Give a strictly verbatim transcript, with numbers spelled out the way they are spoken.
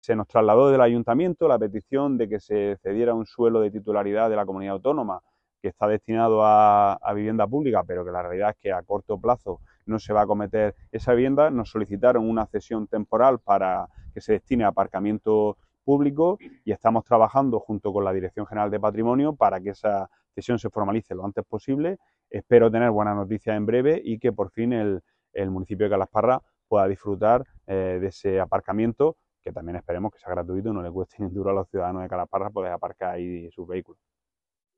Se nos trasladó del ayuntamiento la petición de que se cediera un suelo de titularidad de la comunidad autónoma que está destinado a, a vivienda pública, pero que la realidad es que a corto plazo no se va a acometer esa vivienda. Nos solicitaron una cesión temporal para que se destine a aparcamiento público y estamos trabajando junto con la Dirección General de Patrimonio para que esa cesión se formalice lo antes posible. Espero tener buenas noticias en breve y que por fin el, el municipio de Calasparra pueda disfrutar eh, de ese aparcamiento, que también esperemos que sea gratuito y no le cueste ni un duro a los ciudadanos de Calasparra poder aparcar ahí sus vehículos.